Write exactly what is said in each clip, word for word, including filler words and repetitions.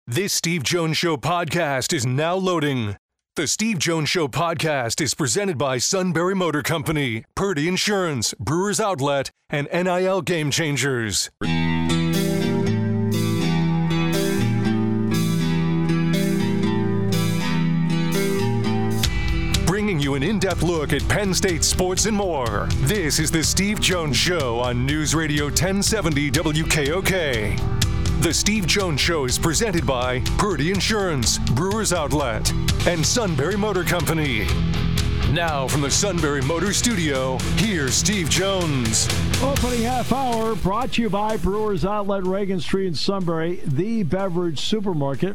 This Steve Jones Show podcast is now loading. The Steve Jones Show podcast is presented by Sunbury Motor Company, Purdy Insurance, Brewers Outlet, and N I L Game Changers. Bringing you an in-depth look at Penn State sports and more. This is the Steve Jones Show on News Radio ten seventy W K O K. The Steve Jones Show is presented by Purdy Insurance, Brewers Outlet, and Sunbury Motor Company. Now from the Sunbury Motor Studio, here's Steve Jones. Opening half hour brought to you by Brewers Outlet, Reagan Street in Sunbury, the beverage supermarket.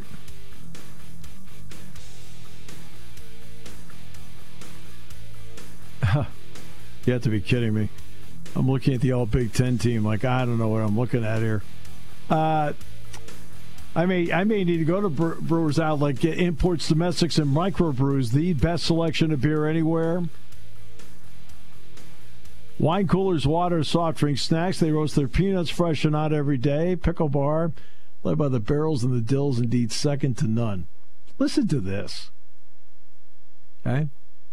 You have to be kidding me. I'm looking at the all Big Ten team like I don't know what I'm looking at here. Uh, I may I may need to go to Bre- Brewers Outlet, get imports, domestics, and microbrews, the best selection of beer anywhere. Wine coolers, water, soft drinks, snacks. They roast their peanuts fresh and hot every day. Pickle bar, led by the barrels and the dills, indeed second to none. Listen to this. Okay?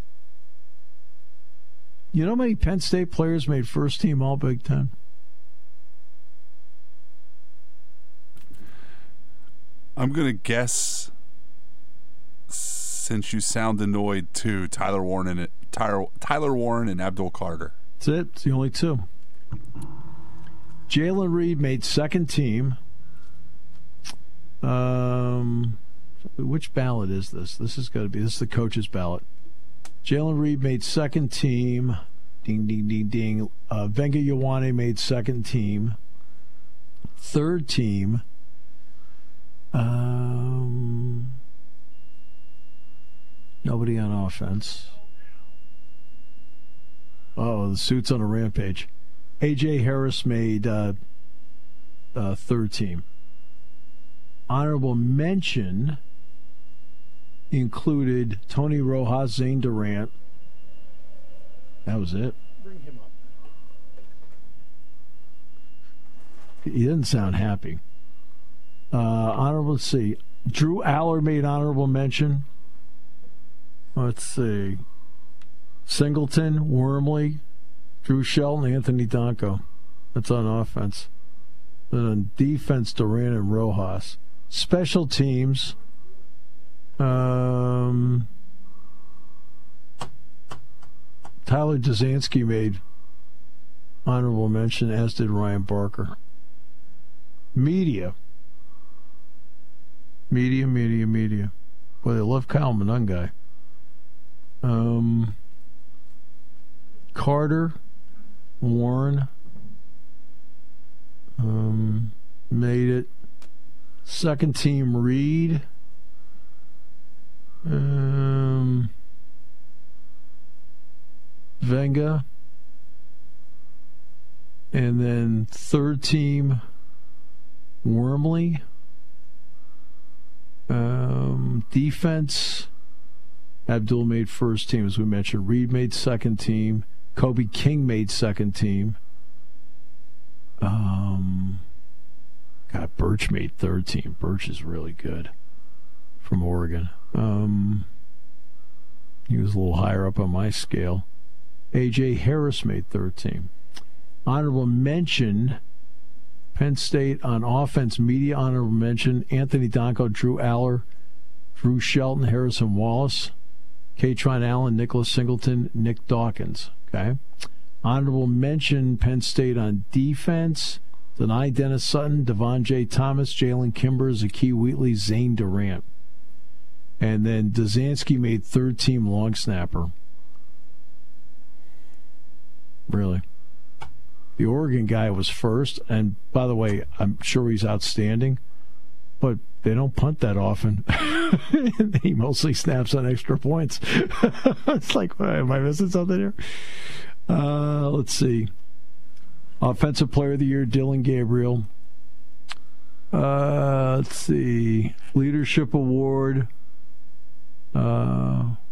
You know how many Penn State players made first team all Big Ten? I'm going to guess, since you sound annoyed, too, Tyler Warren and Tyler, Tyler Warren and Abdul Carter. That's it. It's the only two. Jalen Reed made second team. Um, which ballot is this? This has got to be. This is the coach's ballot. Jalen Reed made second team. Ding, ding, ding, ding. Uh, Venga Ioane made second team. Third team. Um, nobody on offense. Oh, the suit's on a rampage. A J Harris made uh, uh, third team. Honorable mention included Tony Rojas, Zane Durant. That was it. Bring him up. He didn't sound happy. Uh, honorable, let's see. Drew Aller made honorable mention. Let's see. Singleton, Wormley, Drew Shelton, Anthony Donko. That's on offense. Then on defense, Durant and Rojas. Special teams. Um, Tyler Jasansky made honorable mention, as did Ryan Barker. Media. Media, media, media. Boy, they love Kyle Monungai. Um, Carter, Warren, um, made it. Second team, Reed. Um, Venga. And then third team, Wormley. Um, defense, Abdul made first team, as we mentioned. Reed made second team. Kobe King made second team. Um, God, Birch made third team. Birch is really good from Oregon. Um, he was a little higher up on my scale. A J Harris made third team. Honorable mention, Penn State on offense, media honorable mention, Anthony Donko, Drew Aller, Drew Shelton, Harrison Wallace, Katron Allen, Nicholas Singleton, Nick Dawkins. Okay. Honorable mention, Penn State on defense, Denai Dennis Sutton, Devon J. Thomas, Jalen Kimber, Zakee Wheatley, Zane Durant. And then Dazansky made third team long snapper. Really? The Oregon guy was first, and by the way, I'm sure he's outstanding, but they don't punt that often. He mostly snaps on extra points. It's like, am I missing something here? Uh, let's see. Offensive Player of the Year, Dylan Gabriel. Uh, let's see. Leadership Award. Uh,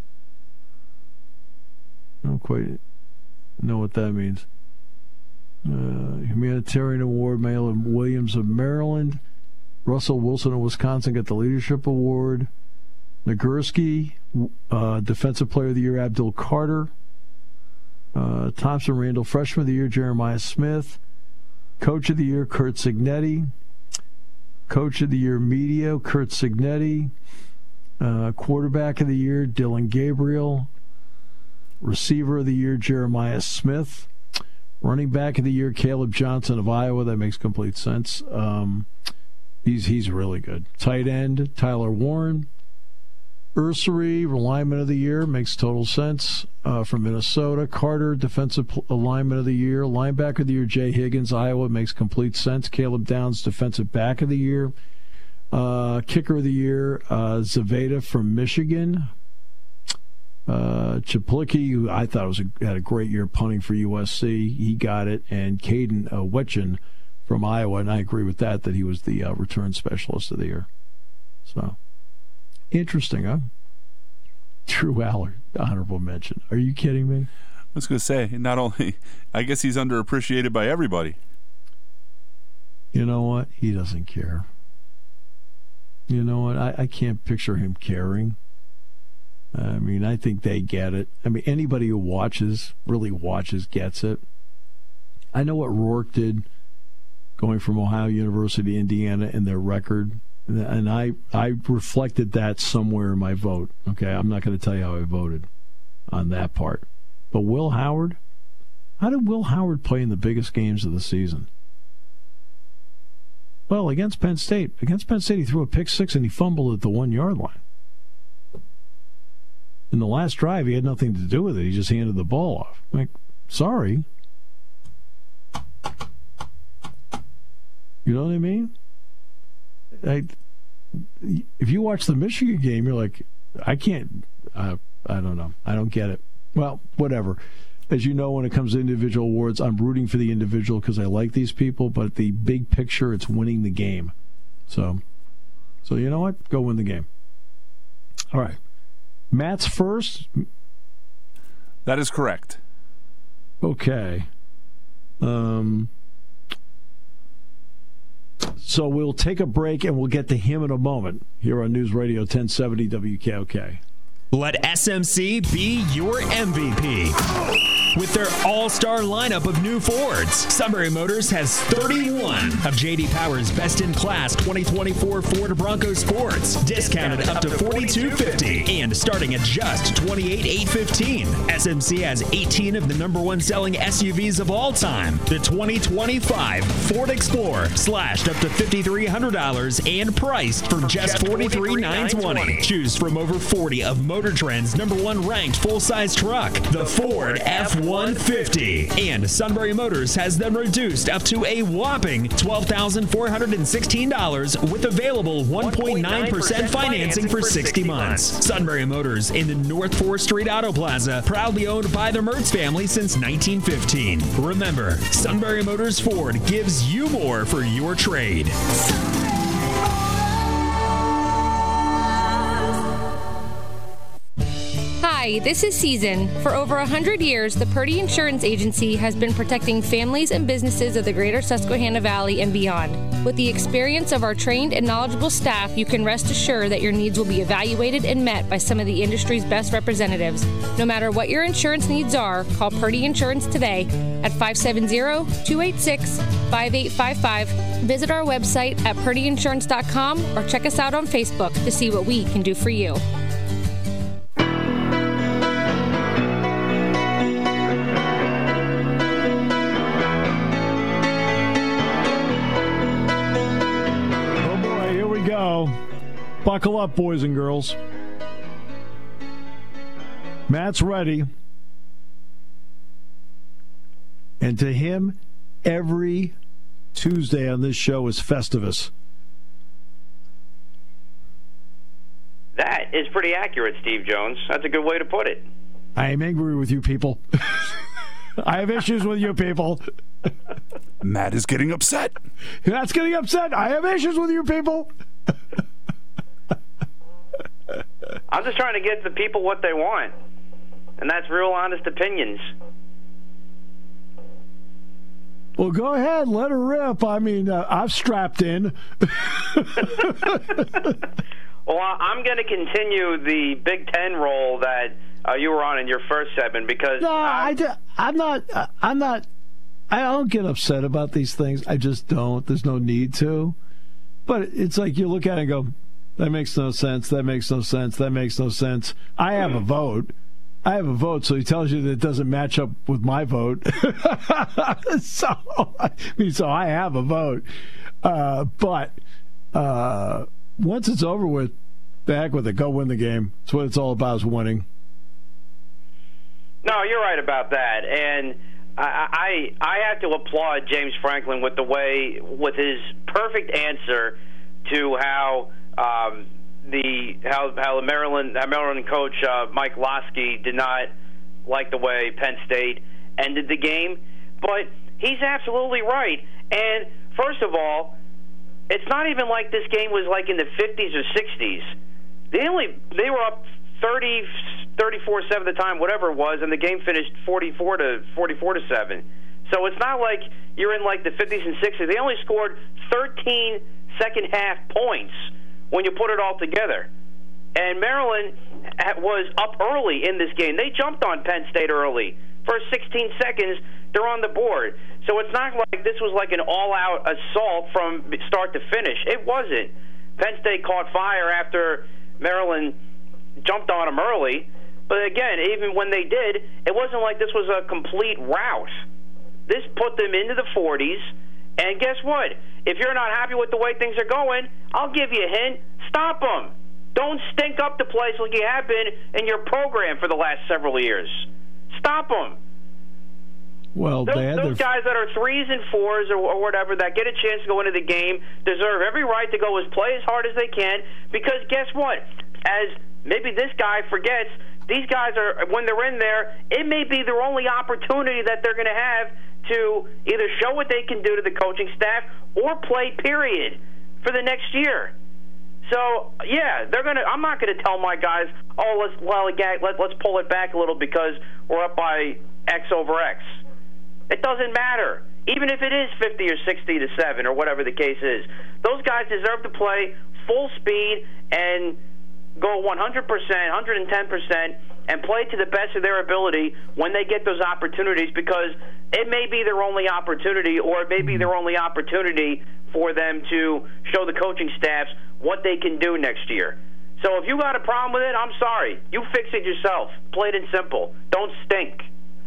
I don't quite know what that means. Uh, Humanitarian Award, Malin Williams of Maryland. Russell Wilson of Wisconsin got the Leadership Award. Nagurski, uh, Defensive Player of the Year, Abdul Carter. Uh, Thompson Randall, Freshman of the Year, Jeremiah Smith. Coach of the Year, Kurt Signetti. Coach of the Year, Media, Kurt Signetti. Uh, Quarterback of the Year, Dylan Gabriel. Receiver of the Year, Jeremiah Smith. Running Back of the Year, Caleb Johnson of Iowa. That makes complete sense. Um, he's he's really good. Tight end, Tyler Warren. Ursery, Lineman of the Year, makes total sense, uh, from Minnesota. Carter, Defensive Lineman of the Year. Linebacker of the Year, Jay Higgins, Iowa, makes complete sense. Caleb Downs, Defensive Back of the Year. Uh, kicker of the Year, uh, Zaveda from Michigan. Uh, Chaplicki, who I thought was a, had a great year punting for U S C, he got it. And Caden uh, Wetchen from Iowa, and I agree with that, that he was the uh, return specialist of the year. So, interesting, huh? Drew Allard, honorable mention. Are you kidding me? I was going to say, not only, I guess he's underappreciated by everybody. You know what? He doesn't care. You know what? I, I can't picture him caring. I mean, I think they get it. I mean, anybody who watches, really watches, gets it. I know what Rourke did going from Ohio University to Indiana in their record, and I, I reflected that somewhere in my vote. Okay, I'm not going to tell you how I voted on that part. But Will Howard, how did Will Howard play in the biggest games of the season? Well, against Penn State. Against Penn State, he threw a pick six and he fumbled at the one-yard line. In the last drive, he had nothing to do with it. He just handed the ball off. Like, sorry. You know what I mean? I, if you watch the Michigan game, you're like, I can't, I, I don't know. I don't get it. Well, whatever. As you know, when it comes to individual awards, I'm rooting for the individual because I like these people, but the big picture, it's winning the game. So, so you know what? Go win the game. All right. Matt's first? That is correct. Okay. Um, so we'll take a break and we'll get to him in a moment here on News Radio ten seventy W K O K. Let S M C be your M V P. With their all-star lineup of new Fords, Sunbury Motors has thirty-one of J D Power's best-in-class twenty twenty-four Ford Bronco Sports, discounted up to forty-two fifty and starting at just twenty-eight eight fifteen. S M C has eighteen of the number one selling S U Vs of all time. The twenty twenty-five Ford Explorer slashed up to five thousand three hundred dollars and priced for just forty-three thousand nine hundred twenty dollars. Choose from over forty of Motor Trend's number one ranked full-size truck, the Ford F one fifty. And Sunbury Motors has them reduced up to a whopping twelve thousand four hundred sixteen dollars with available one point nine percent financing for sixty months. Sunbury Motors in the North fourth Street Auto Plaza, proudly owned by the Mertz family since nineteen fifteen. Remember, Sunbury Motors Ford gives you more for your trade. Hi, this is Season. For over one hundred years, the Purdy Insurance Agency has been protecting families and businesses of the greater Susquehanna Valley and beyond. With the experience of our trained and knowledgeable staff, you can rest assured that your needs will be evaluated and met by some of the industry's best representatives. No matter what your insurance needs are, call Purdy Insurance today at five seven zero, two eight six, five eight five five. Visit our website at purdy insurance dot com or check us out on Facebook to see what we can do for you. Buckle up, boys and girls. Matt's ready. And to him, every Tuesday on this show is Festivus. That is pretty accurate, Steve Jones. That's a good way to put it. I am angry with you people. I have issues with you people. Matt is getting upset. Matt's getting upset. I have issues with you people. I'm just trying to get the people what they want, and that's real honest opinions. Well, go ahead. Let her rip. I mean, uh, I've strapped in. Well, I'm going to continue the Big Ten role that uh, you were on in your first segment because no, I, I, I'm not. I'm not. I don't get upset about these things. I just don't. There's no need to. But it's like you look at it and go, that makes no sense. That makes no sense. That makes no sense. I have a vote. I have a vote, so he tells you that it doesn't match up with my vote. so, I mean, so I have a vote. Uh, but uh, once it's over with, the heck with it. Go win the game. That's what it's all about, is winning. No, you're right about that. And I, I I have to applaud James Franklin with the way, with his perfect answer to how um, the how how the Maryland how Maryland coach uh, Mike Loskey did not like the way Penn State ended the game. But he's absolutely right. And first of all, it's not even like this game was like in the fifties or sixties. They only they were up thirty, thirty-four seven at the time, whatever it was, and the game finished forty-four to seven. So it's not like you're in like the fifties and sixties. They only scored thirteen second half points when you put it all together. And Maryland was up early in this game. They jumped on Penn State early. First sixteen seconds, they're on the board. So it's not like this was like an all-out assault from start to finish. It wasn't. Penn State caught fire after Maryland jumped on them early. But again, even when they did, it wasn't like this was a complete rout. This put them into the forties. And guess what? If you're not happy with the way things are going, I'll give you a hint. Stop them. Don't stink up the place like you have been in your program for the last several years. Stop them. Well, those, they had those their... guys that are threes and fours or, or whatever that get a chance to go into the game deserve every right to go as play as hard as they can, because guess what? As maybe this guy forgets, these guys are, when they're in there, it may be their only opportunity that they're going to have to either show what they can do to the coaching staff or play, period, for the next year. So, yeah, they're gonna. I'm not going to tell my guys, oh, let's lollygag, let, let's pull it back a little because we're up by X over X. It doesn't matter. Even if it is fifty or sixty to seven or whatever the case is, those guys deserve to play full speed and go one hundred percent, one hundred ten percent, and play to the best of their ability when they get those opportunities, because it may be their only opportunity, or it may be their only opportunity for them to show the coaching staffs what they can do next year. So if you got a problem with it, I'm sorry. You fix it yourself. Plain and simple. Don't stink.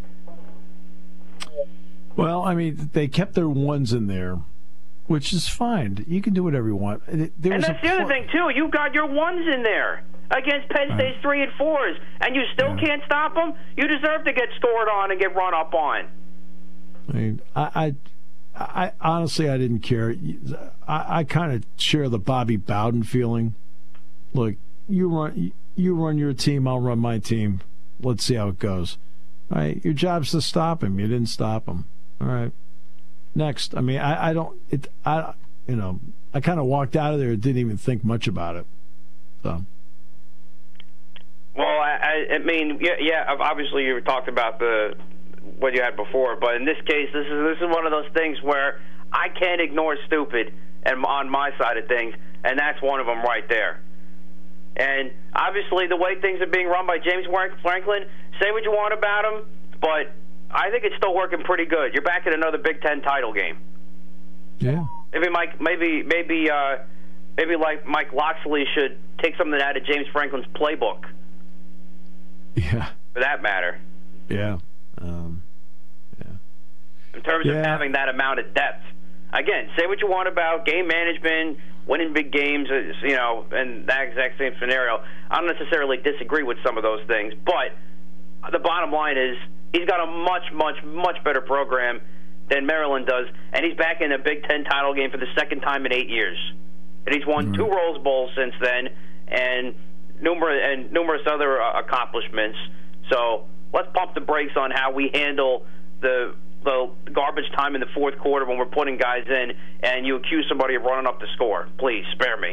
Well, I mean, they kept their ones in there, which is fine. You can do whatever you want. There and that's the other thing, too. You've got your ones in there against Penn State's right. three and fours, and you still yeah. can't stop them? You deserve to get scored on and get run up on. I mean, I, I, I honestly, I didn't care. I, I kind of share the Bobby Bowden feeling. Look, you run, you run your team, I'll run my team. Let's see how it goes. All right, your job's to stop him. You didn't stop him. All right. Next. I mean, I, I don't. It. I. You know. I kind of walked out of there and didn't even think much about it. So. Well, I. I mean, yeah. Yeah. Obviously, you talked about the what you had before, but in this case, this is this is one of those things where I can't ignore stupid, and on my side of things, and that's one of them right there. And obviously, the way things are being run by James Franklin, say what you want about him, but I think it's still working pretty good. You're back in another Big Ten title game. Yeah. Maybe Mike, maybe maybe uh, maybe like Mike Locksley should take something out of James Franklin's playbook. Yeah. For that matter. Yeah. Um, yeah. In terms yeah. of having that amount of depth. Again, say what you want about game management, winning big games, you know, and that exact same scenario. I don't necessarily disagree with some of those things, but the bottom line is he's got a much, much, much better program than Maryland does, and he's back in a Big Ten title game for the second time in eight years. And he's won mm-hmm. two Rose Bowls since then, and numerous and numerous other uh, accomplishments. So let's pump the brakes on how we handle the the garbage time in the fourth quarter when we're putting guys in, and you accuse somebody of running up the score. Please spare me.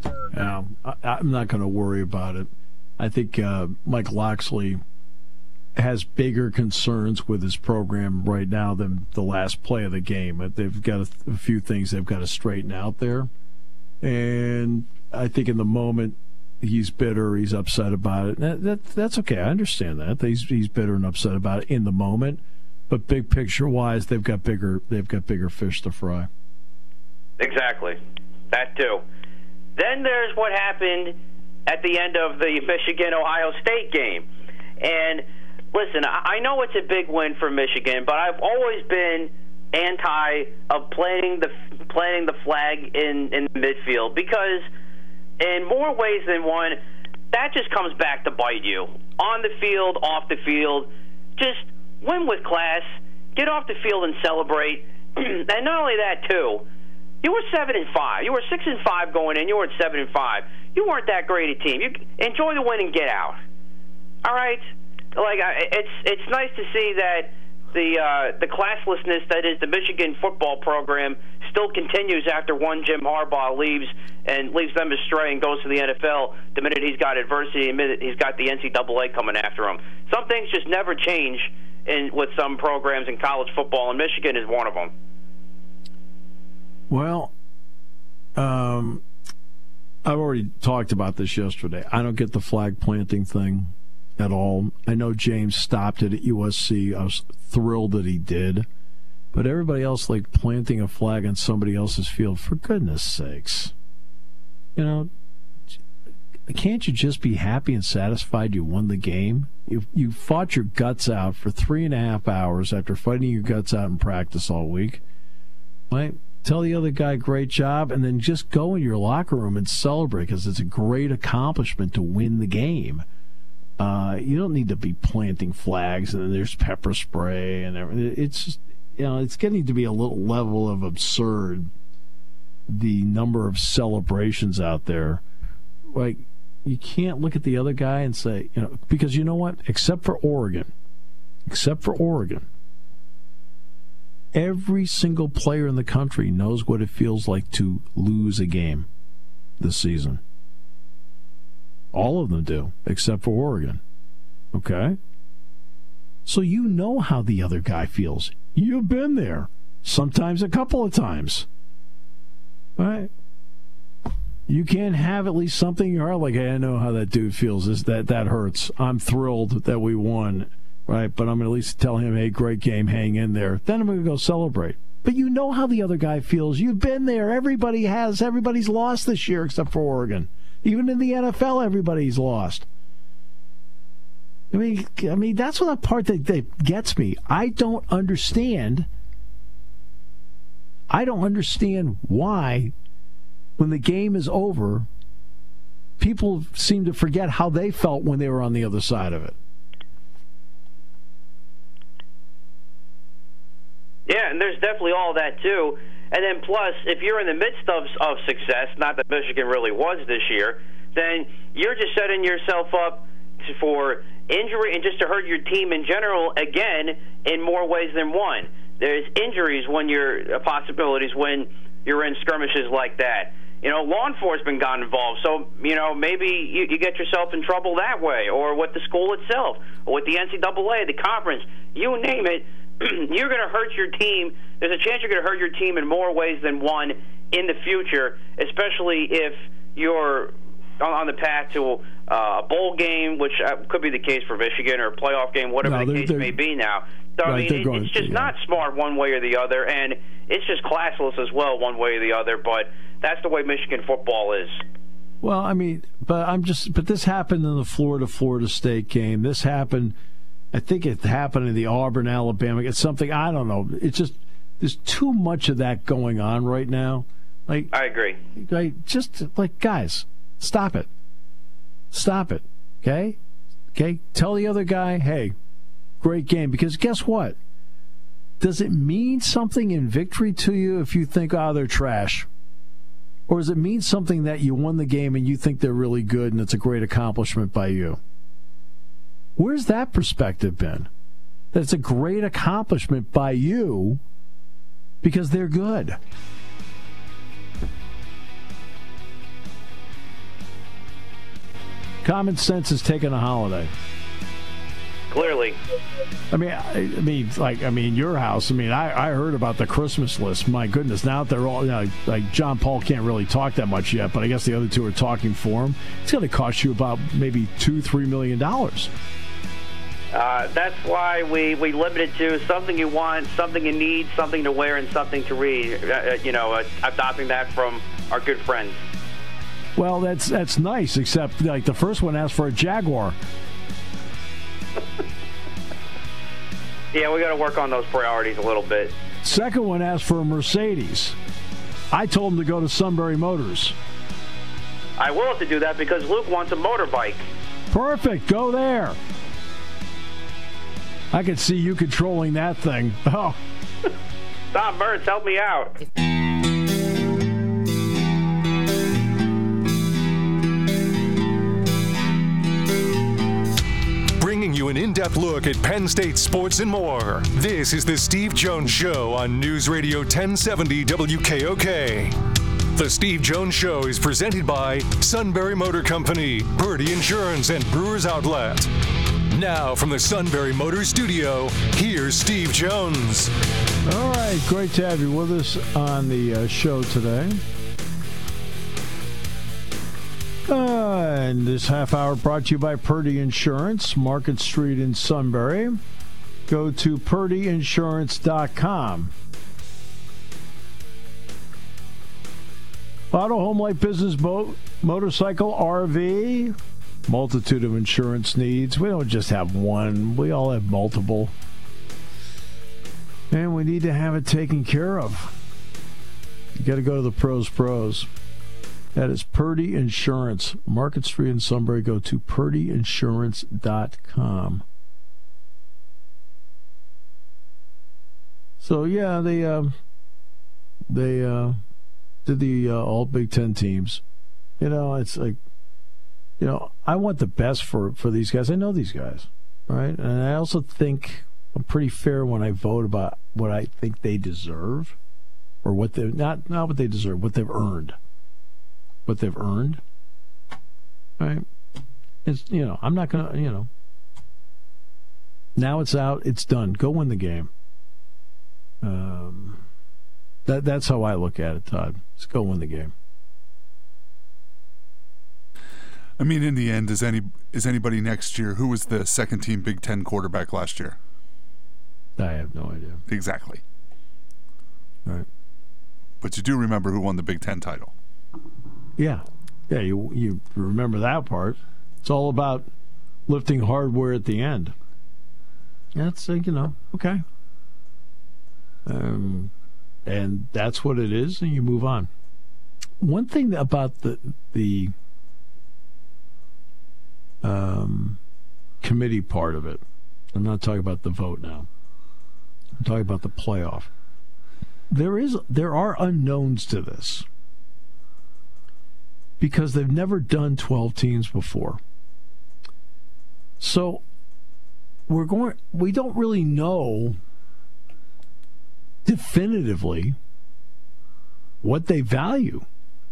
Um, I, I'm not going to worry about it. I think uh, Mike Locksley has bigger concerns with his program right now than the last play of the game. They've got a, a few things they've got to straighten out there. And I think in the moment, he's bitter, he's upset about it. That, that, that's okay. I understand that. He's, he's bitter and upset about it in the moment. But big picture-wise, they've got bigger they've got bigger fish to fry. Exactly. That too. Then there's what happened at the end of the Michigan-Ohio State game. And listen, I know it's a big win for Michigan, but I've always been anti of planting the planting the flag in, in the midfield because in more ways than one, that just comes back to bite you. On the field, off the field, just win with class, get off the field and celebrate. And not only that, too, you were seven and five. You were six and five going in. You were at seven and five. You weren't that great a team. You enjoy the win and get out. All right, like it's it's nice to see that the uh, the classlessness that is the Michigan football program still continues after one Jim Harbaugh leaves and leaves them astray and goes to the N F L. The minute he's got adversity, the minute he's got the N C double A coming after him. Some things just never change in with some programs in college football, and Michigan is one of them. Well, um, I've already talked about this yesterday. I don't get the flag planting thing at all. I know James stopped it at U S C. I was thrilled that he did. But everybody else, like planting a flag on somebody else's field, for goodness sakes. You know, can't you just be happy and satisfied you won the game? You you fought your guts out for three and a half hours after fighting your guts out in practice all week. Right? Tell the other guy, great job, and then just go in your locker room and celebrate because it's a great accomplishment to win the game. Uh, you don't need to be planting flags and then there's pepper spray and everything. It's just, you know, it's getting to be a little level of absurd, the number of celebrations out there. Like, you can't look at the other guy and say, you know, because you know what? Except for Oregon, except for Oregon, every single player in the country knows what it feels like to lose a game this season. All of them do, except for Oregon. Okay? So you know how the other guy feels. You've been there. Sometimes a couple of times. All right? You can't have at least something in your heart like, hey, I know how that dude feels. This, that, that hurts. I'm thrilled that we won. Right? But I'm going to at least tell him, hey, great game, hang in there. Then I'm going to go celebrate. But you know how the other guy feels. You've been there. Everybody has. Everybody's lost this year except for Oregon. Even in the N F L, everybody's lost. I mean, I mean that's what the part that, that gets me. I don't understand. I don't understand why, when the game is over, people seem to forget how they felt when they were on the other side of it. Yeah, and there's definitely all that, too. And then plus, if you're in the midst of, of success, not that Michigan really was this year, then you're just setting yourself up to, for injury and just to hurt your team in general, again, in more ways than one. There's injuries when you're, uh, possibilities when you're in skirmishes like that. You know, law enforcement got involved, so, you know, maybe you, you get yourself in trouble that way, or with the school itself, or with the N C double A, the conference, you name it. You're going to hurt your team. There's a chance you're going to hurt your team in more ways than one in the future, especially if you're on the path to uh, a bowl game, which uh, could be the case for Michigan, or a playoff game, whatever no, the case may be now. So, right, I mean, it, going, it's just yeah. not smart one way or the other, and it's just classless as well one way or the other, but that's the way Michigan football is. Well, I mean, but I'm just, but this happened in the Florida-Florida State game. This happened, I think it happened in the Auburn-Alabama. It's something, I don't know. It's just, there's too much of that going on right now. Like, I agree. Like, just, like, guys, stop it. Stop it, okay? Okay? Tell the other guy, hey, great game. Because guess what? Does it mean something in victory to you if you think, oh, they're trash? Or does it mean something that you won the game and you think they're really good and it's a great accomplishment by you? Where's that perspective been? That it's a great accomplishment by you because they're good. Common sense is taking a holiday. clearly. I mean, I, I mean, like, I mean, your house. I mean, I, I heard about the Christmas list. My goodness, now they're all, you know, like John Paul can't really talk that much yet, but I guess the other two are talking for him. It's going to cost you about maybe two, three million dollars. Uh, that's why we, we limit it to something you want, something you need, something to wear, and something to read. Uh, you know, uh, adopting that from our good friends. Well, that's that's nice, except like the first one asked for a Jaguar. Yeah, we got to work on those priorities a little bit. Second one asked for a Mercedes. I told him to go to Sunbury Motors. I will have to do that because Luke wants a motorbike. Perfect. Go there. I could see you controlling that thing. Oh. Tom Burns, help me out. Bringing you an in-depth look at Penn State sports and more. This is the Steve Jones Show on News Radio ten seventy W K O K. The Steve Jones Show is presented by Sunbury Motor Company, Purdy Insurance, and Brewers Outlet. Now from the Sunbury Motors studio, here's Steve Jones. All right, great to have you with us on the uh, show today. Uh, and this half hour brought to you by Purdy Insurance, Market Street in Sunbury. Go to purdy insurance dot com. Auto, home, life, business, boat, motorcycle, R V, multitude of insurance needs. We don't just have one. We all have multiple. And we need to have it taken care of. You got to go to the pros pros. That is Purdy Insurance. Market Street in Sunbury. Go to purdy insurance dot com. So, yeah, they, uh, they uh, did the uh, all Big Ten teams. You know, it's like, you know, I want the best for, for these guys. I know these guys, right? And I also think I'm pretty fair when I vote about what I think they deserve, or what they not not what they deserve, what they've earned, what they've earned. Right? It's, you know, I'm not gonna, you know. Now it's out, it's done. Go win the game. Um, that that's how I look at it, Todd. Let's go win the game. I mean, in the end, is any is anybody next year? Who was the second team Big Ten quarterback last year? I have no idea. Exactly. Right. But you do remember who won the Big Ten title? Yeah, yeah. You you remember that part? It's all about lifting hardware at the end. That's uh, you know okay. Um, and that's what it is, and you move on. One thing about the the um, committee part of it, I'm not talking about the vote now. I'm talking about the playoff. There is there are unknowns to this because they've never done twelve teams before. So we're going. We don't really know definitively what they value.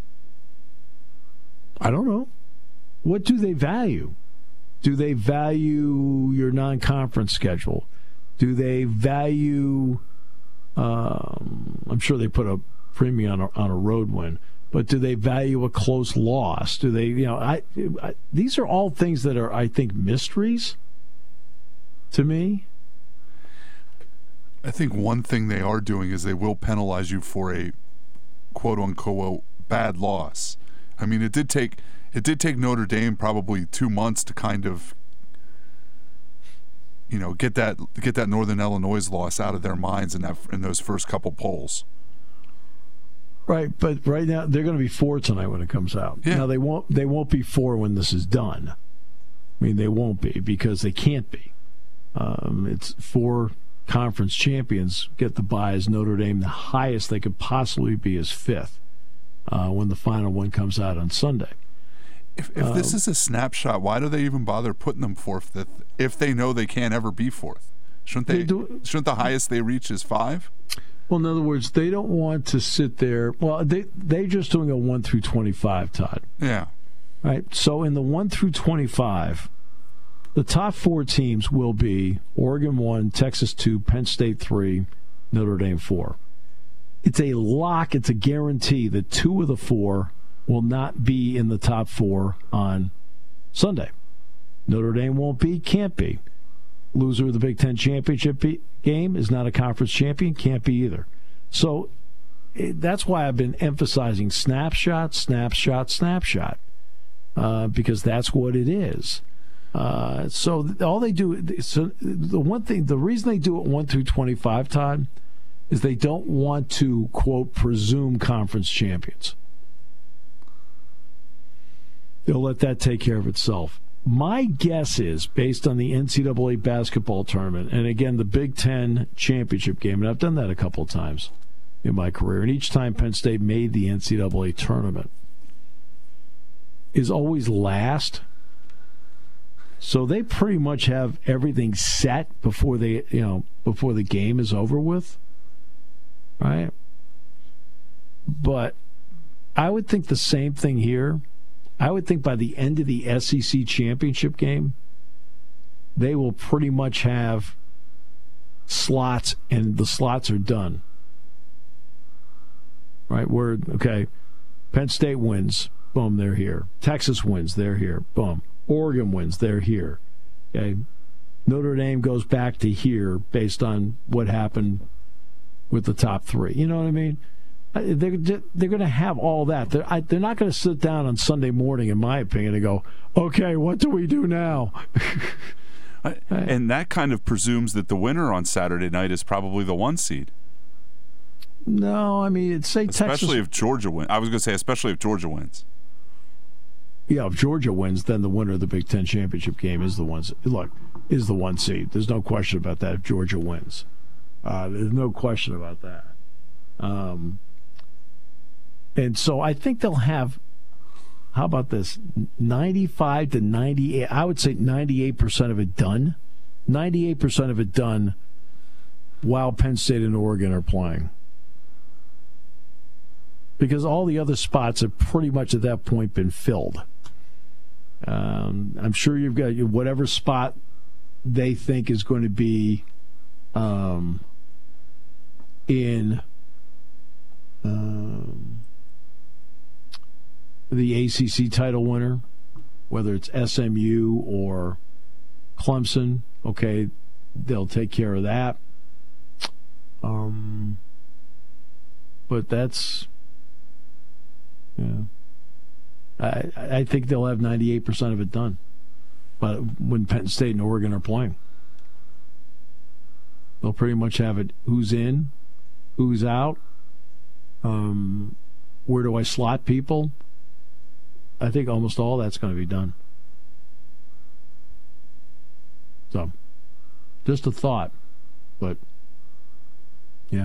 I don't know. What do they value? Do they value your non-conference schedule? Do they value, um, I'm sure they put a premium on a, on a road win, but do they value a close loss? Do they, you know, I, I these are all things that are, I think, mysteries to me. I think one thing they are doing is they will penalize you for a quote-unquote bad loss. I mean, it did take it did take Notre Dame probably two months to kind of, you know, get that get that Northern Illinois loss out of their minds in that in those first couple polls. Right, but right now they're going to be four tonight when it comes out. Yeah. Now they won't they won't be four when this is done. I mean, they won't be because they can't be. Um, it's four conference champions get the bye as Notre Dame. The highest they could possibly be is fifth uh, when the final one comes out on Sunday. If, if um, this is a snapshot, why do they even bother putting them fourth if, if they know they can't ever be fourth? Shouldn't they? they do, shouldn't the highest they reach is five? Well, in other words, they don't want to sit there. Well, they they're just doing a one through twenty-five, Todd. Yeah. Right. So in the one through twenty-five, The top four teams will be Oregon one, Texas two, Penn State three, Notre Dame four. It's a lock, it's a guarantee that two of the four will not be in the top four on Sunday. Notre Dame won't be, can't be. Loser of the Big Ten championship be- game is not a conference champion, can't be either. So it, that's why I've been emphasizing snapshot, snapshot, snapshot, uh, because that's what it is. Uh, so th- all they do, so the one thing, the reason they do it one through twenty-five, Todd, is they don't want to, quote, presume conference champions. They'll let that take care of itself. My guess is, based on the N C double A basketball tournament, and again, the Big Ten championship game, and I've done that a couple of times in my career, and each time Penn State made the N C double A tournament, is always last. So they pretty much have everything set before they, you know, before the game is over with, right? But I would think the same thing here. I would think by the end of the S E C championship game, they will pretty much have slots, and the slots are done. Right? Where, okay, Penn State wins, boom, they're here. Texas wins, they're here, boom. Oregon wins, they're here. Okay, Notre Dame goes back to here based on what happened with the top three. You know what I mean? They're, they're going to have all that. They're, I, they're not going to sit down on Sunday morning, in my opinion, and go, okay, what do we do now? And that kind of presumes that the winner on Saturday night is probably the one seed. No, I mean, it's say especially Texas. Especially if Georgia wins. I was going to say, especially if Georgia wins. Yeah, if Georgia wins, then the winner of the Big Ten championship game is the one. Look, is the one seed. There's no question about that. If Georgia wins, uh, there's no question about that. Um, and so I think they'll have. How about this? ninety-five to ninety-eight. I would say ninety-eight percent of it done. ninety-eight percent of it done while Penn State and Oregon are playing. Because all the other spots have pretty much at that point been filled. Um, I'm sure you've got whatever spot they think is going to be um, in um, the A C C title winner, whether it's S M U or Clemson. Okay, they'll take care of that. Um, but that's. Yeah, I I think they'll have ninety-eight percent of it done, but when Penn State and Oregon are playing, they'll pretty much have it. Who's in, who's out, um, where do I slot people? I think almost all that's going to be done. So, just a thought, but yeah.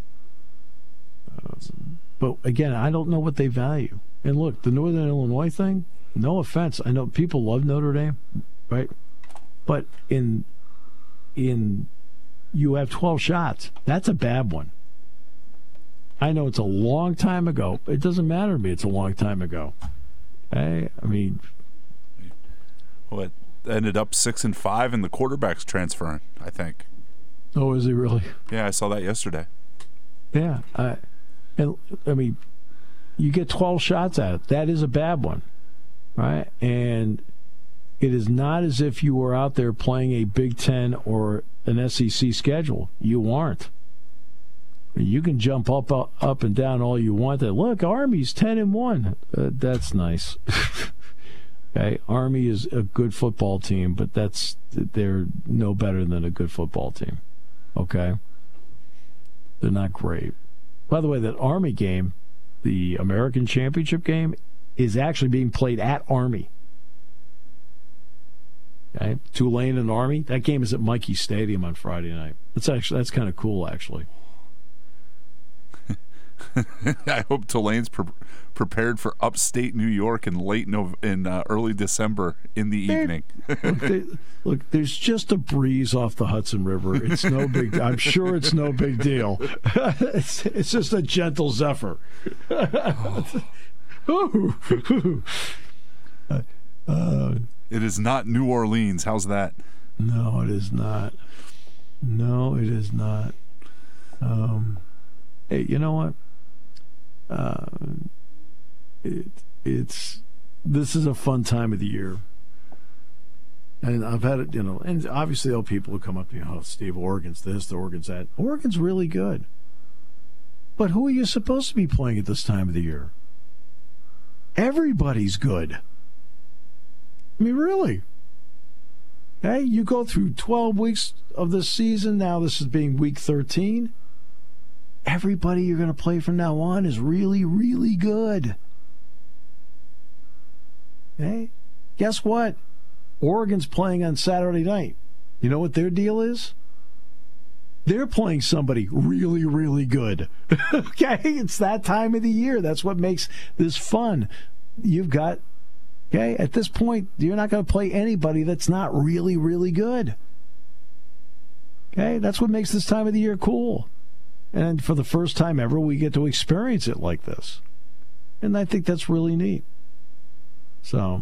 Um, But again, I don't know what they value. And look, the Northern Illinois thing, no offense. I know people love Notre Dame, right? But in in you have twelve shots. That's a bad one. I know it's a long time ago. It doesn't matter to me. It's a long time ago. I, I mean, well, it ended up six and five, and the quarterback's transferring, I think. Oh, is he really? Yeah, I saw that yesterday. Yeah, I. And, I mean, you get twelve shots at it. That is a bad one, right? And it is not as if you were out there playing a Big Ten or an S E C schedule. You aren't. You can jump up, up, up and down all you want. That look, Army's ten and one. Uh, that's nice. Okay, Army is a good football team, but that's they're no better than a good football team. Okay, they're not great. By the way, that Army game, the American Championship game, is actually being played at Army. Okay, Tulane and Army. That game is at Mikey Stadium on Friday night. That's actually that's kind of cool, actually. I hope Tulane's pre- prepared for upstate New York in late no- in uh, early December in the evening. look, they, look, there's just a breeze off the Hudson River. It's no big. I'm sure it's no big deal. it's, it's just a gentle zephyr. uh, uh, It is not New Orleans. How's that? No, it is not. No, it is not. Um, hey, you know what? Uh, it, it's this is a fun time of the year. And I've had it, you know, and obviously all people who come up to me, oh, Steve, Oregon's this, the Oregon's that. Oregon's really good. But who are you supposed to be playing at this time of the year? Everybody's good. I mean, really. Hey, you go through twelve weeks of this season. Now this is being week thirteen. Everybody you're going to play from now on is really, really good. Hey, guess what? Oregon's playing on Saturday night. You know what their deal is? They're playing somebody really, really good. Okay? It's that time of the year. That's what makes this fun. You've got, okay, at this point, you're not going to play anybody that's not really, really good. Okay? That's what makes this time of the year cool. And for the first time ever, we get to experience it like this. And I think that's really neat. So...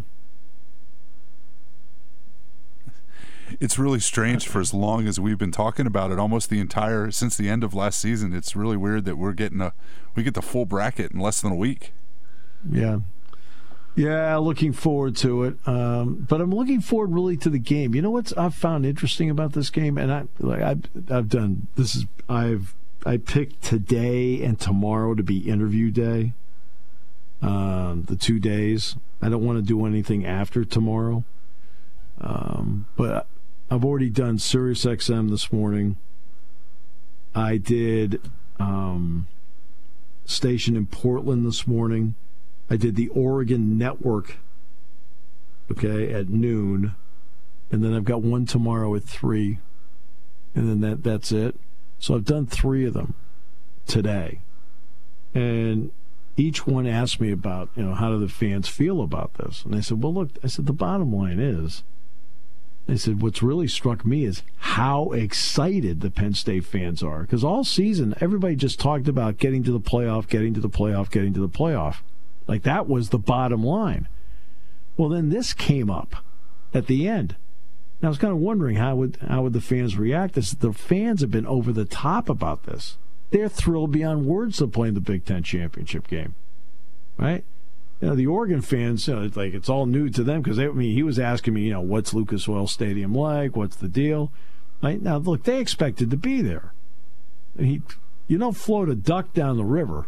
It's really strange for as long as we've been talking about it, almost the entire, since the end of last season. It's really weird that we're getting a, we get the full bracket in less than a week. Yeah. Yeah, looking forward to it. Um, but I'm looking forward really to the game. You know what I've found interesting about this game? And I, like, I've, I've done, this is, I've, I picked today and tomorrow to be interview day. Um, the two days. I don't want to do anything after tomorrow. Um, but I've already done SiriusXM this morning. I did um, station in Portland this morning. I did the Oregon Network, okay, at noon. And then I've got one tomorrow at three. And then that that's it. So I've done three of them today. And each one asked me about, you know, how do the fans feel about this? And I said, well, look, I said, the bottom line is, I said, what's really struck me is how excited the Penn State fans are. Because all season, everybody just talked about getting to the playoff, getting to the playoff, getting to the playoff. Like, that was the bottom line. Well, then this came up at the end. And I was kind of wondering how would how would the fans react. This, the fans have been over the top about this. They're thrilled beyond words to playing the Big Ten championship game. Right? You know, the Oregon fans, you know, it's like it's all new to them because I mean, he was asking me, you know, what's Lucas Oil Stadium like? What's the deal? Right now, look, they expected to be there. He, you don't float a duck down the river,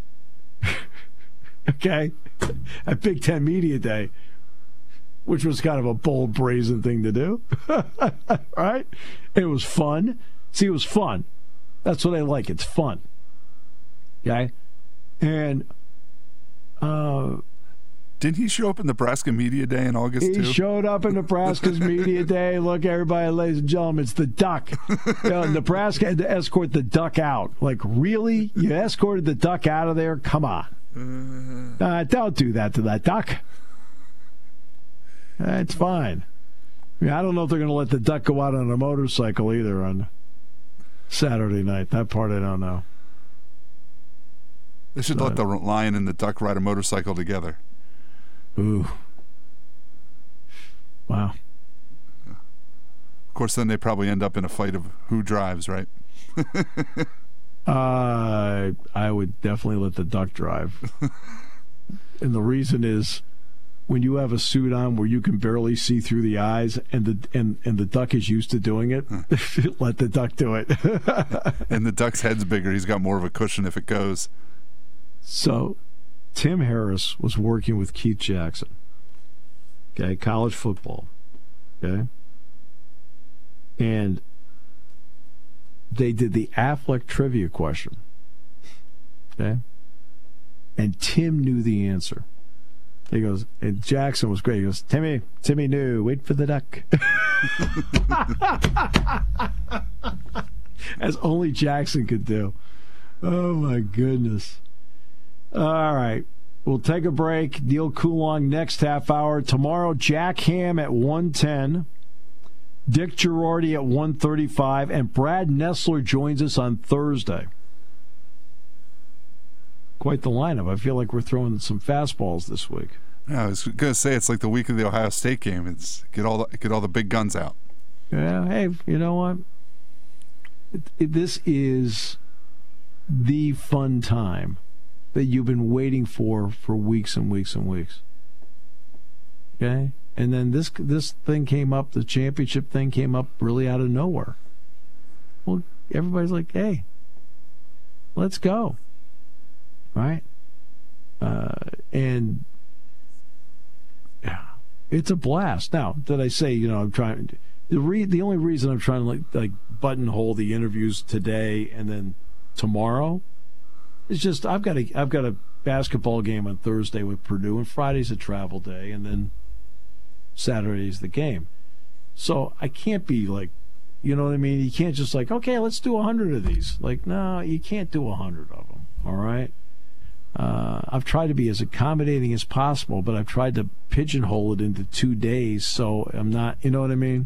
okay? At Big Ten Media Day, which was kind of a bold, brazen thing to do, right? It was fun. See, it was fun. That's what I like. It's fun, okay? And. Uh, Didn't he show up in Nebraska Media Day in August, he too? He showed up in Nebraska's Media Day. Look, everybody, ladies and gentlemen, it's the duck. You know, Nebraska had to escort the duck out. Like, really? You escorted the duck out of there? Come on. Uh, uh, don't do that to that duck. Uh, it's fine. I mean, I don't know if they're going to let the duck go out on a motorcycle either on Saturday night. That part I don't know. They should so, let the lion and the duck ride a motorcycle together. Ooh. Wow. Of course, then they probably end up in a fight of who drives, right? uh, I would definitely let the duck drive. And the reason is when you have a suit on where you can barely see through the eyes and the and, and the duck is used to doing it, huh. Let the duck do it. And the duck's head's bigger. He's got more of a cushion if it goes. So, Tim Harris was working with Keith Jackson, okay, college football, okay, and they did the Affleck trivia question, okay, and Tim knew the answer. He goes, and Jackson was great. He goes, Timmy, Timmy knew, wait for the duck. As only Jackson could do. Oh, my goodness. All right. We'll take a break. Neil Coulon next half hour. Tomorrow, Jack Ham at one ten. Dick Girardi at one thirty-five. And Brad Nessler joins us on Thursday. Quite the lineup. I feel like we're throwing some fastballs this week. Yeah, I was gonna say it's like the week of the Ohio State game. It's get all the get all the big guns out. Yeah, hey, you know what? It, it, this is the fun time that you've been waiting for for weeks and weeks and weeks. Okay, and then this this thing came up. The championship thing came up really out of nowhere. Well, everybody's like, "Hey, let's go!" Right? Uh, and yeah, it's a blast. Now, did I say, you know, I'm trying the re, the only reason I'm trying to like like buttonhole the interviews today and then tomorrow is just I've got a I've got a basketball game on Thursday with Purdue, and Friday's a travel day, and then Saturday's the game. So I can't be like, you know what I mean? You can't just like, okay, let's do a hundred of these. Like, no, you can't do a hundred of them. All right. Uh, I've tried to be as accommodating as possible, but I've tried to pigeonhole it into two days, so I'm not, you know what I mean?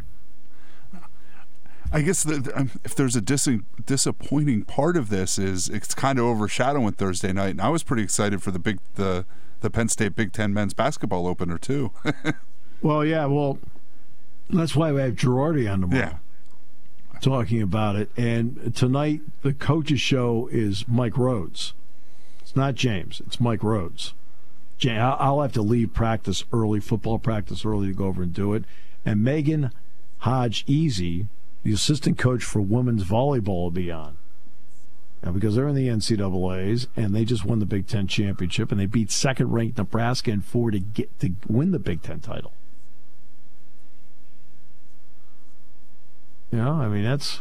I guess the, the, if there's a dis- disappointing part of this is it's kind of overshadowing Thursday night, and I was pretty excited for the big the the Penn State Big Ten men's basketball opener too. Well, yeah, well, that's why we have Girardi on tomorrow. Yeah. Talking about it, and tonight the coach's show is Mike Rhodes. It's not James. It's Mike Rhodes. I'll have to leave practice early, football practice early, to go over and do it. And Megan Hodge-Easy, the assistant coach for women's volleyball, will be on. Now, because they're in the N C double A's, and they just won the Big Ten championship, and they beat second-ranked Nebraska in four to get to win the Big Ten title. You know, I mean, that's...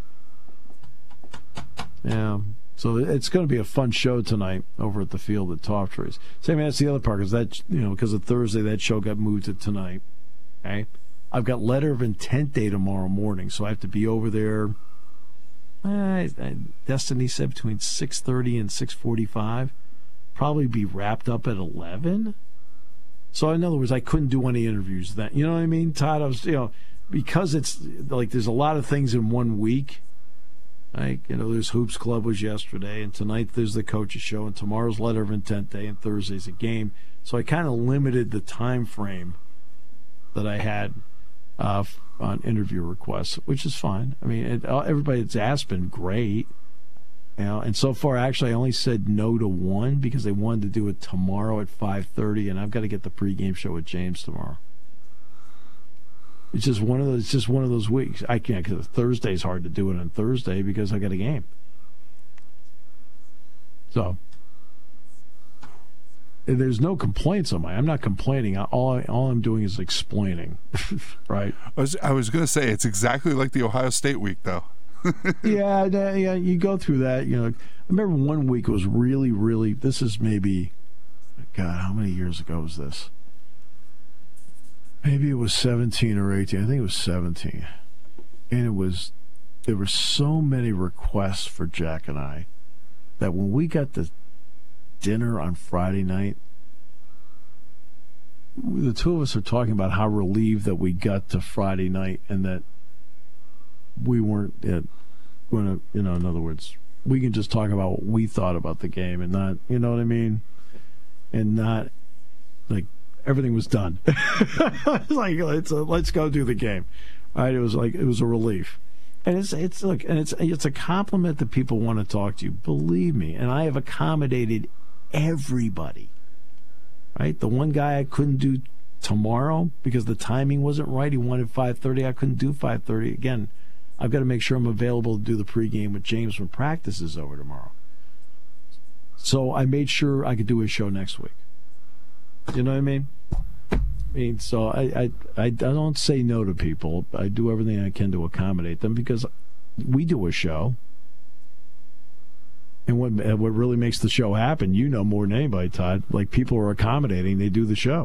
Yeah... So it's going to be a fun show tonight over at the field at Top Trees. Same as the other part, because that, you know, because of Thursday, that show got moved to tonight. Okay, I've got letter of intent day tomorrow morning, so I have to be over there. Eh, Destiny said between six thirty and six forty-five. Probably be wrapped up at eleven. So in other words, I couldn't do any interviews then. You know what I mean, Todd? I was, you know, because it's like there's a lot of things in one week. Like, you know, there's Hoops Club was yesterday, and tonight there's the coach's show, and tomorrow's letter of intent day, and Thursday's a game. So I kind of limited the time frame that I had uh, on interview requests, which is fine. I mean, it, everybody that's asked been great, you know. And so far, actually, I only said no to one because they wanted to do it tomorrow at five thirty, and I've got to get the pregame show with James tomorrow. It's just one of those. It's just one of those weeks. I can't, because Thursday's hard to do it on Thursday because I got a game. So there's no complaints on my. I'm not complaining. All I, all I'm doing is explaining. Right. I was I was going to say it's exactly like the Ohio State week, though. yeah, yeah. You go through that. You know, I remember one week was really, really. This is maybe, God, how many years ago was this? Maybe it was seventeen or eighteen. I think it was seventeen. And it was, there were so many requests for Jack and I that when we got the dinner on Friday night, the two of us are talking about how relieved that we got to Friday night and that we weren't, uh, gonna, you know, in other words, we can just talk about what we thought about the game and not, you know what I mean? And not, like, everything was done. It's like, let's uh, let's go do the game. All right, it was like it was a relief, and it's it's look, and it's it's a compliment that people want to talk to you. Believe me, and I have accommodated everybody. Right, the one guy I couldn't do tomorrow because the timing wasn't right. He wanted five thirty. I couldn't do five thirty. Again, I've got to make sure I'm available to do the pregame with James when practice is over tomorrow. So I made sure I could do his show next week. You know what I mean? I mean, so I, I, I don't say no to people. I do everything I can to accommodate them because we do a show. And what what really makes the show happen, you know more than anybody, Todd. Like, people are accommodating, they do the show.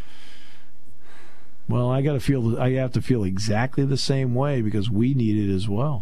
Well, I got to feel, I have to feel exactly the same way because we need it as well.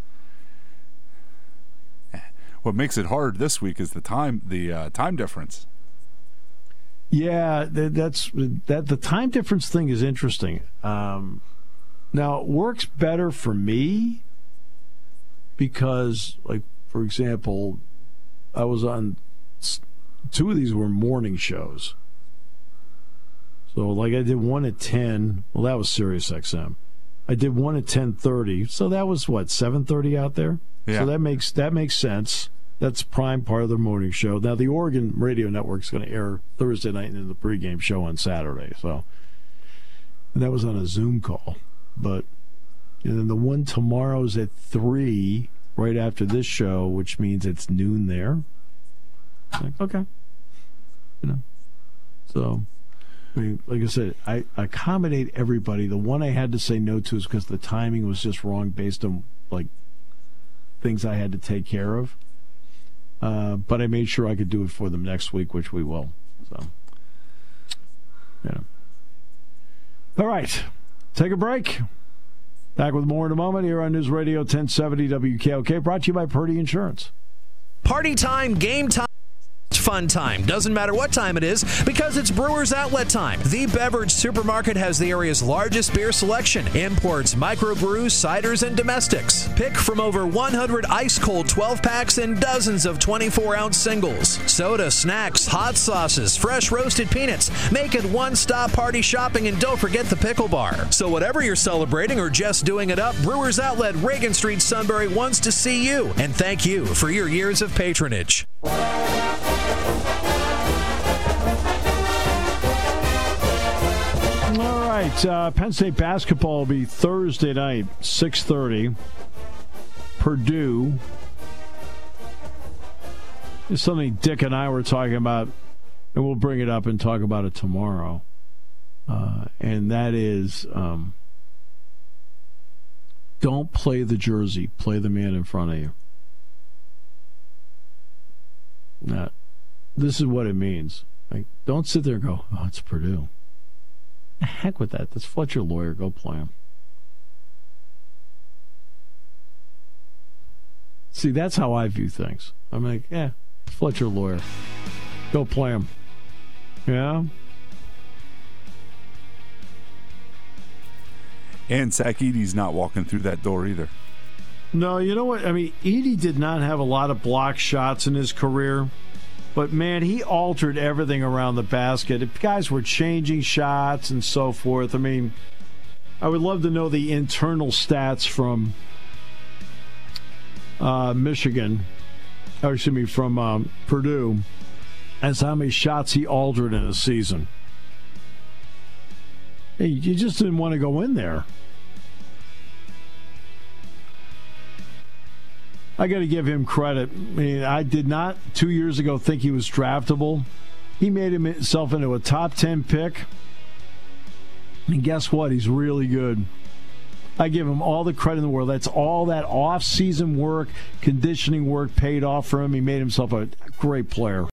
What makes it hard this week is the time, the uh, time difference. Yeah, that's that. The time difference thing is interesting. Um, now, it works better for me because, like, for example, I was on two of these were morning shows. So, like, I did one at ten. Well, that was Sirius X M. I did one at ten thirty. So that was, what, seven thirty out there? Yeah. So that makes that makes sense. That's prime part of the morning show. Now, the Oregon Radio Network is going to air Thursday night and then the pregame show on Saturday. So and that was on a Zoom call. But and then the one tomorrow's at three, right after this show, which means it's noon there. Like, okay. You know. So... I mean, like I said, I accommodate everybody. The one I had to say no to is because the timing was just wrong based on, like, things I had to take care of. Uh, but I made sure I could do it for them next week, which we will. So, yeah. All right. Take a break. Back with more in a moment here on News Radio ten seventy W K O K, brought to you by Purdy Insurance. Party time, game time. Fun time. Doesn't matter what time it is because it's Brewers Outlet time. The Beverage Supermarket has the area's largest beer selection. Imports, microbrews, ciders, and domestics. Pick from over one hundred ice-cold twelve-packs and dozens of twenty-four ounce singles. Soda, snacks, hot sauces, fresh roasted peanuts. Make it one-stop party shopping, and don't forget the pickle bar. So whatever you're celebrating or just doing it up, Brewers Outlet, Reagan Street, Sunbury wants to see you. And thank you for your years of patronage. All right, uh, Penn State basketball will be Thursday night, six thirty. Purdue. It's something Dick and I were talking about, and we'll bring it up and talk about it tomorrow. Uh, and that is, um, don't play the jersey. Play the man in front of you. Now, this is what it means. Like, don't sit there and go, oh, it's Purdue. The heck with that. That's Fletcher Lawyer. Go play him. See, that's how I view things. I'm like, yeah, Fletcher Lawyer. Go play him. Yeah? And Zach Edey's not walking through that door either. No, you know what? I mean, Edey did not have a lot of block shots in his career. But, man, he altered everything around the basket. If guys were changing shots and so forth. I mean, I would love to know the internal stats from uh, Michigan, or excuse me, from um, Purdue, as how many shots he altered in a season. Hey, you just didn't want to go in there. I got to give him credit. I mean, I did not two years ago think he was draftable. He made himself into a top ten pick. And guess what? He's really good. I give him all the credit in the world. That's all that off-season work, conditioning work paid off for him. He made himself a great player.